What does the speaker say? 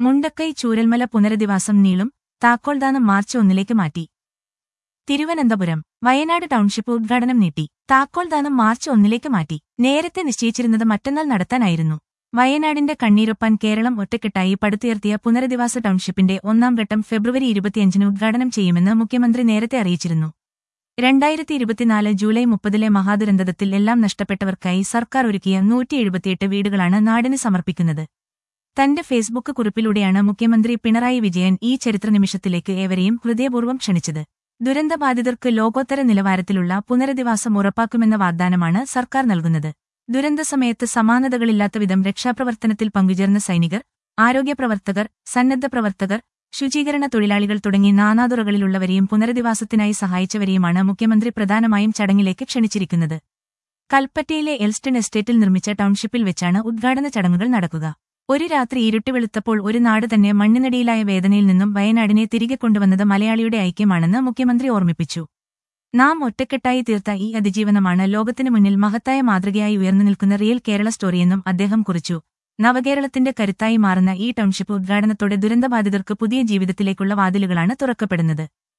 മുണ്ടക്കൈ ചൂരൽമല പുനരധിവാസം നീളും, താക്കോൽദാനം മാർച്ച് 1 മാറ്റി. തിരുവനന്തപുരം വയനാട് ടൗൺഷിപ്പ് ഉദ്ഘാടനം നീട്ടി. താക്കോൽദാനം മാർച്ച് 1 മാറ്റി. നേരത്തെ നിശ്ചയിച്ചിരുന്നത് മറ്റന്നാൾ നടത്താനായിരുന്നു. വയനാടിന്റെ കണ്ണീരൊപ്പാൻ കേരളം ഒറ്റക്കെട്ടായി പടുത്തുയർത്തിയ പുനരധിവാസ ടൗൺഷിപ്പിന്റെ 1ാം ഘട്ടം ഫെബ്രുവരി 25 ഉദ്ഘാടനം ചെയ്യുമെന്ന് മുഖ്യമന്ത്രി നേരത്തെ അറിയിച്ചിരുന്നു. 2024 ജൂലൈ 30 മഹാദുരന്തത്തിൽ എല്ലാം നഷ്ടപ്പെട്ടവർക്കായി സർക്കാർ ഒരുക്കിയ 178 വീടുകളാണ് നാടിന് സമർപ്പിക്കുന്നത്. തന്റെ ഫേസ്ബുക്ക് കുറിപ്പിലൂടെയാണ് മുഖ്യമന്ത്രി പിണറായി വിജയൻ ഈ ചരിത്രനിമിഷത്തിലേക്ക് ഏവരെയും ഹൃദയപൂർവ്വം ക്ഷണിച്ചത്. ദുരന്തബാധിതർക്ക് ലോകോത്തര നിലവാരത്തിലുള്ള പുനരധിവാസം ഉറപ്പാക്കുമെന്ന വാഗ്ദാനമാണ് സർക്കാർ നൽകുന്നത്. ദുരന്തസമയത്ത് സമാനതകളില്ലാത്തവിധം രക്ഷാപ്രവർത്തനത്തിൽ പങ്കുചേർന്ന സൈനികർ, ആരോഗ്യപ്രവർത്തകർ, സന്നദ്ധ പ്രവർത്തകർ, ശുചീകരണ തൊഴിലാളികൾ തുടങ്ങി നാനാതുറകളിലുള്ളവരെയും പുനരധിവാസത്തിനായി സഹായിച്ചവരെയുമാണ് മുഖ്യമന്ത്രി പ്രധാനമായും ചടങ്ങിലേക്ക് ക്ഷണിച്ചിരിക്കുന്നത്. കൽപ്പറ്റയിലെ എൽസ്റ്റൺ എസ്റ്റേറ്റിൽ നിർമ്മിച്ച ടൗൺഷിപ്പിൽ വെച്ചാണ് ഉദ്ഘാടന ചടങ്ങുകൾ നടക്കുക. ഒരു രാത്രി ഇരുട്ടി വെളുത്തപ്പോൾ ഒരു നാട് തന്നെ മണ്ണിനടിയിലായ വേദനയിൽ നിന്നും വയനാടിനെ തിരികെ കൊണ്ടുവന്നത് മലയാളിയുടെ ഐക്യമാണെന്ന് മുഖ്യമന്ത്രി ഓർമ്മിപ്പിച്ചു. നാം ഒറ്റക്കെട്ടായി തീർത്ത ഈ അതിജീവനമാണ് ലോകത്തിനു മുന്നിൽ മഹത്തായ മാതൃകയായി ഉയർന്നു നിൽക്കുന്ന റിയൽ കേരള സ്റ്റോറിയെന്നും അദ്ദേഹം കുറിച്ചു. നവകേരളത്തിന്റെ കരുത്തായി മാറുന്ന ഈ ടൗൺഷിപ്പ് ഉദ്ഘാടനത്തോടെ ദുരന്തബാധിതർക്ക് പുതിയ ജീവിതത്തിലേക്കുള്ള വാതിലുകളാണ് തുറക്കപ്പെടുന്നത്.